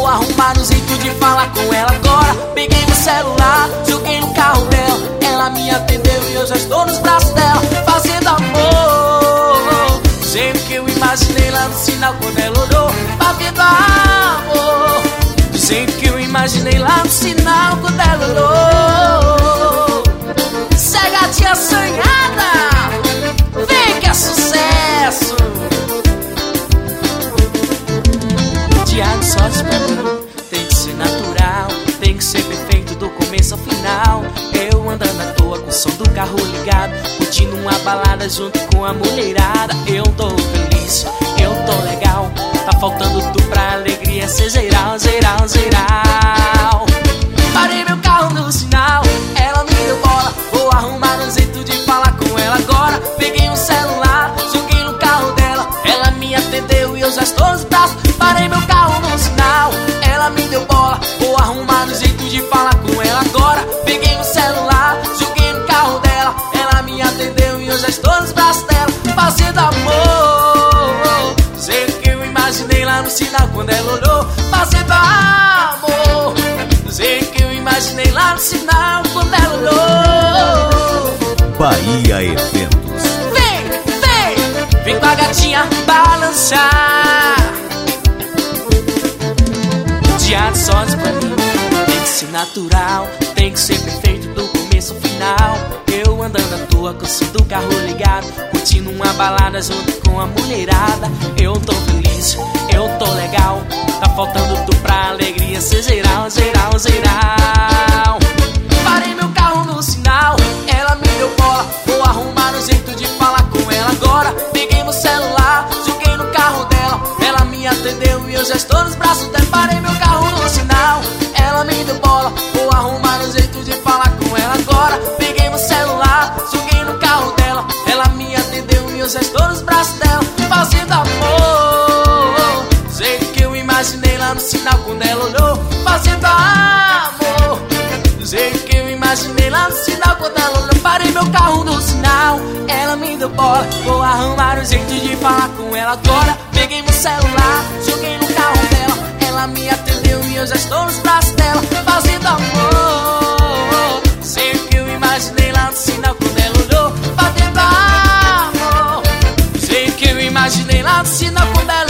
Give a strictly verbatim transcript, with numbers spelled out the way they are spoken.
arrumar um jeito de falar com ela agora. Peguei meu celular, joguei no carro dela, ela me atendeu e eu já estou nos braços dela, fazendo amor do jeito que eu imaginei lá no sinal quando ela olhou. Fazendo amor do jeito que eu imaginei lá no sinal quando ela olhou. Cegadinha sonhada, vem que é sucesso. Diário sócio pra mim tem que ser natural, tem que ser perfeito do começo ao final. Eu andando à toa com o som do carro ligado, curtindo uma balada junto com a mulherada. Eu tô feliz, eu tô legal, tá faltando tu pra alegria ser geral, geral, geral. Parei meu carro no sinal, ela me deu bola, vou arrumar um jeito de falar com ela agora. Peguei um celular, joguei no carro dela, ela me atendeu e eu já estou nos braços. Parei meu carro no sinal, ela me deu bola, vou arrumar um jeito de falar com ela agora. Peguei um celular, joguei no carro dela, ela me atendeu e eu já estou nos braços dela, fazendo amor do jeito que eu imaginei lá no sinal quando ela olhou. Fazendo amor do jeito que eu imaginei lá no sinal quando ela olhou. Bahia Eventos. Vem, vem, vem com a gatinha balançar. Diário sócio pra mim tem que ser natural, tem que ser perfeito do começo ao final. Eu andando à toa com o som do carro ligado, curtindo uma balada junto com a mulherada. Eu tô feliz, eu tô legal, tá faltando tu pra alegria ser geral, geral, geral. Parei meu carro no sinal, ela me deu bola, vou arrumar um jeito de falar com ela agora. Peguei meu celular, joguei no carro dela, ela me atendeu e eu já estou nos braços dela. Parei meu carro no sinal, ela me deu bola, vou arrumar um jeito de falar com ela agora. Peguei meu celular, joguei no carro dela, ela me atendeu e eu já estou nos braços dela, fazendo amor do jeito que eu imaginei lá no sinal quando ela olhou. Fazendo amor do jeito que eu imaginei lá no sinal quando ela olhou. Parei meu carro no sinal, ela me deu bola, vou arrumar um jeito de falar com ela agora. Peguei meu celular, joguei no carro dela, ela me atendeu e eu já estou nos braços dela, fazendo amor do jeito que eu imaginei lá no sinal quando ela olhou. Fazendo amor do jeito que eu imaginei lá no sinal quando ela